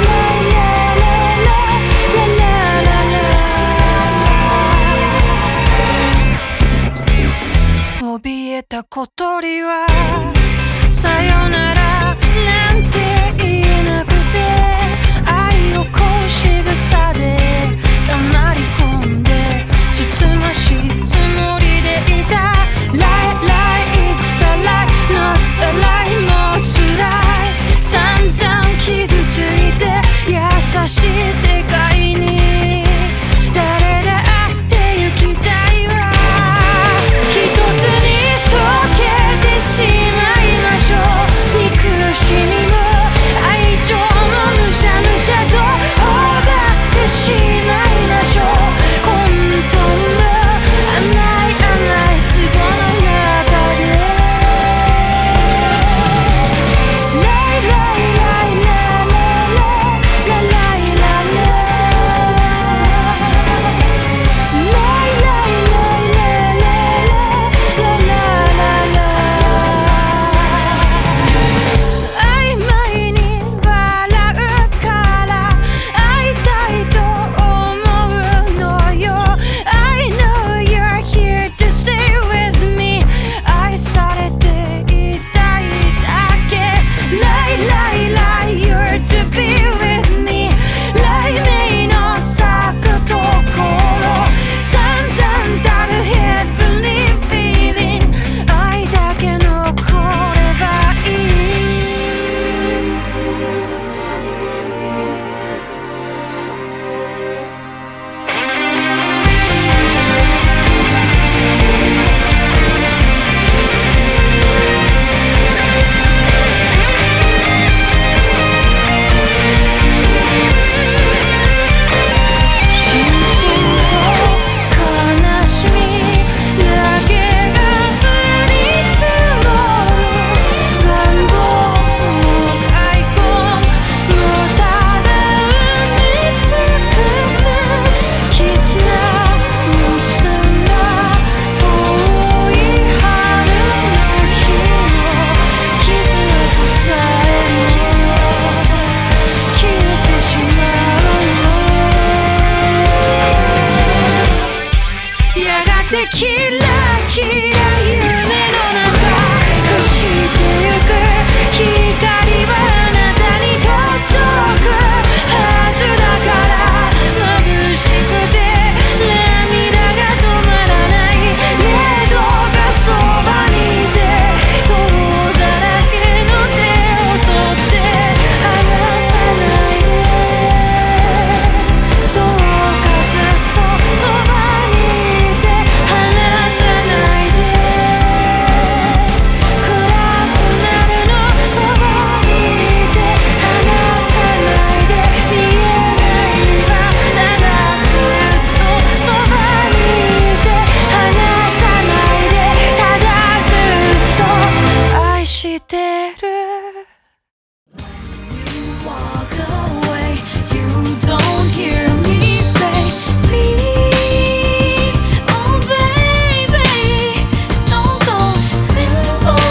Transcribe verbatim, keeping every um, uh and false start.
怯えた小鳥はさよならなんて言えなくて、愛をこう仕草で黙り込んでつつましいつもりでいた。 Lie, lie, it's a lie, not a lie もう辛い。散々傷ついて優しい世界に誰だって行きたいわ。一つに溶けてしまいましょう。憎しみも愛情もむしゃむしゃと頬張ってしまいましょう。本当の甘い甘い壺の中で Lie, lie, lie, la, la, la, la, lie, la, la. Lie, lie, lie, la, la, la, la, la, la, la. 曖昧に笑うから会いたいと思うのよ。I know you're here to stay with me 愛されていたいだけ。 Lie, lie, lie, you're to be with me 雷鳴の咲くところ散々たる heavenly feeling 愛だけ残ればいい。しんしんと悲しみだけが降り積もる。願望も開墾もただ埋め尽くす。絆結んだ遠い春の日の傷跡さえも消えてしまうの。やがて消え